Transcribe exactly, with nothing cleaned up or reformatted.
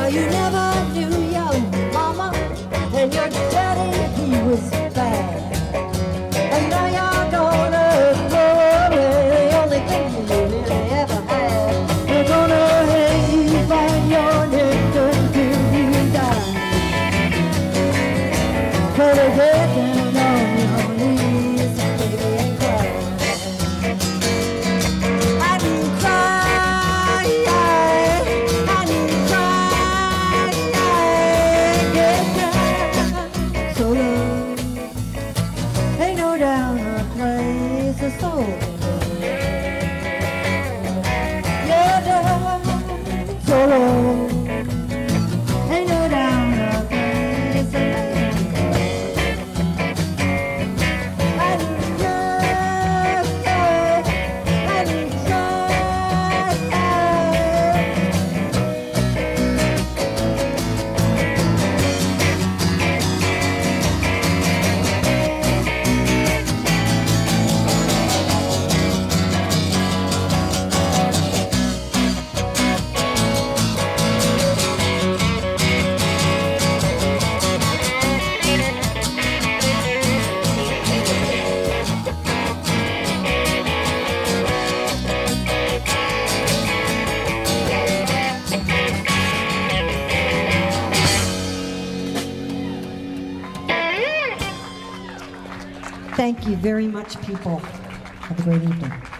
Well, you never knew your mama and your daddy, he was bad. And now you're gonna throw away the only thing you really ever had. They're gonna hang you by your neck until you die. Better get down on your knees, baby, and cry. And cry, and cry, get down. So long, ain't no down a place of soul. Yeah, down, so long, ain't no down a place of soul. Thank you very much, people. Have a great evening.